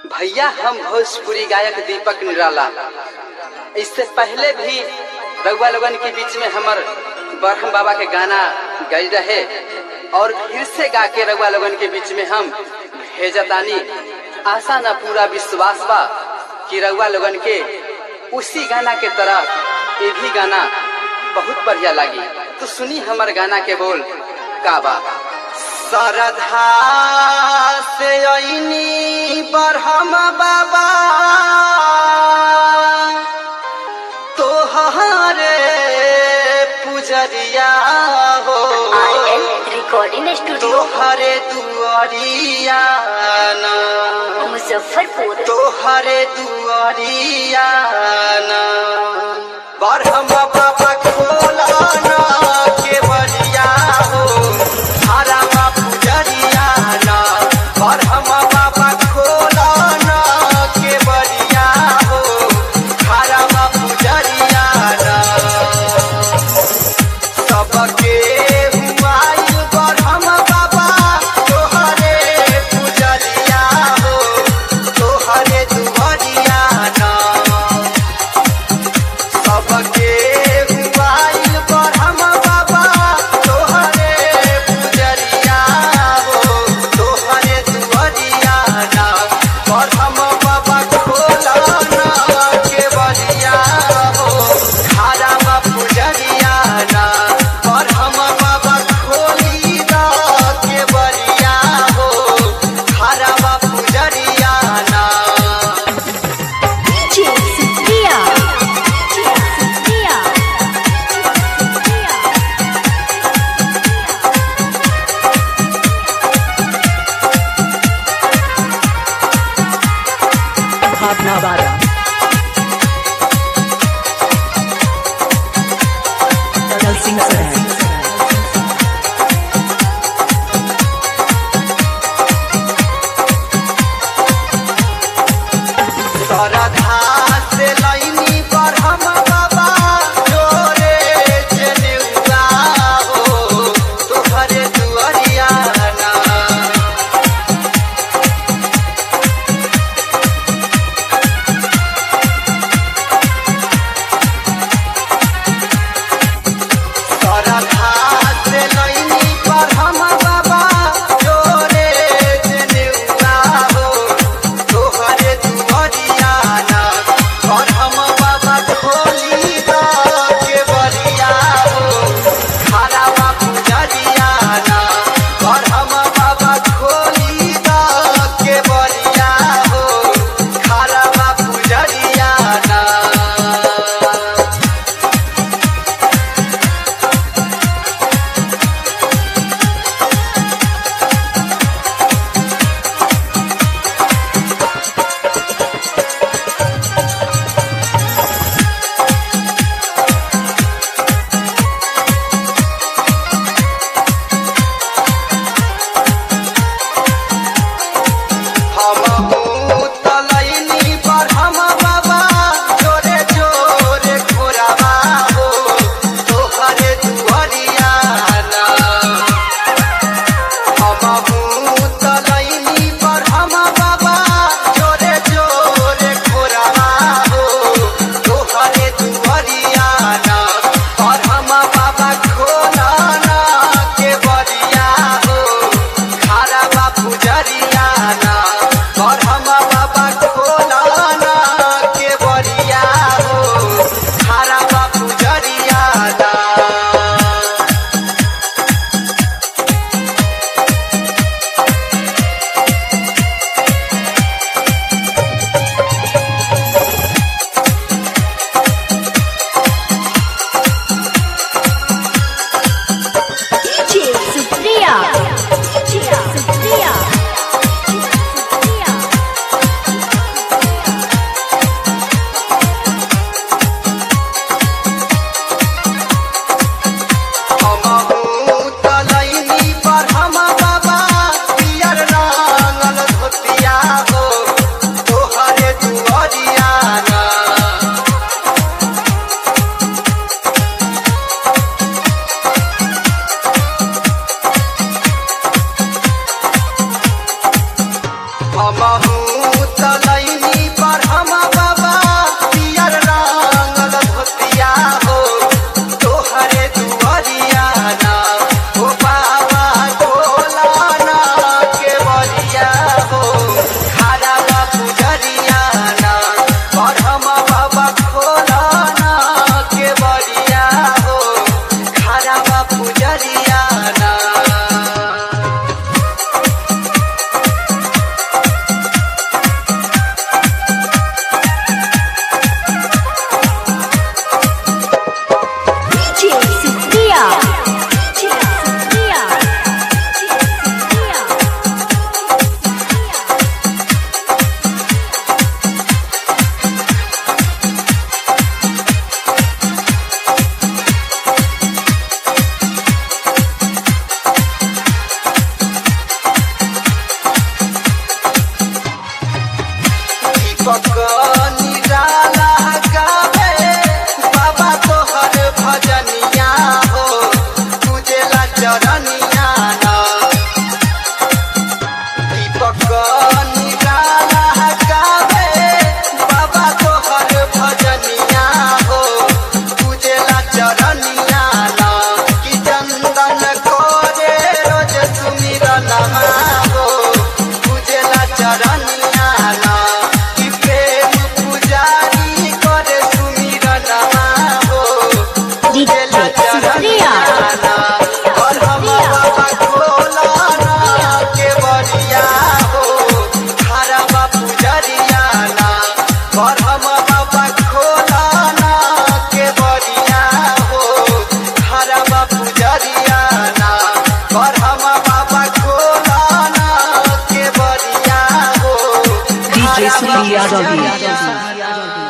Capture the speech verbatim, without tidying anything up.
भैया हम भोजपुरी गायक दीपक निराला। इससे पहले भी रउआ लोगन के बीच में हमर बरहम बाबा के गाना गई रहे और फिर से गा के रउआ लोगन के बीच में हम भेजतानी। आशा न पूरा विश्वास बा कि रउआ लोगन के उसी गाना के तरह ये भी गाना बहुत बढ़िया लगी। तो सुनी हमर गाना के बोल का बा। सरधा से अइनी बरहम बाबा तोहरे पुजरिया हो, रिकॉर्डिंग स्टूडियो तोहरे दुआरिया ना मुजफ्फरपुर, तोहरे दुआरिया ना बरहम बाबा खोला ना के बरिया हो, हरा पुजरिया ना बरहम बाबा खोला ना के बरिया हो, हरा पुजरिया ना सबके हुआई बरहम बाबा तोहरे पुजरिया हो, तोहरे दुआरिया ना सबके हुआई बरहम बाबा तोहरे पुजरिया हो, तोहरे दुआरिया ना बरहम बाबा खोला ना के बरिया हो, हरा पुजरिया ना बरहम बाबा खोली दा के बरिया हो, हरा पुजरिया ना। डीजे सिद्धिया, सिद्धिया, भावना बारा दल सिंह सराय। सरधा से लइनी बरहम बाबा जोरे जनेउआ हो, तोहरे दुआरिया ना दीपक निराला गावे बाबा तोहर भजनिया हो पूजेला चरनिया ना दीपक निराला गावे बाबा तोहर भजनिया हो पूजेला चरनिया ना कि चंदन करे रोज सुमिरन हो पूजेला चरनिया ना कि प्रेम पुजारी करे सुमिरन हो पूजेला चरनिया ना और हम बाबा खोला ना के बरिया हो हरा बापू जरिया ना और हम बाबा खोला ना के बरिया हो हरा बापू जरिया ना और हम बाबा खोला ना के बरिया हो D J Surya Ravi.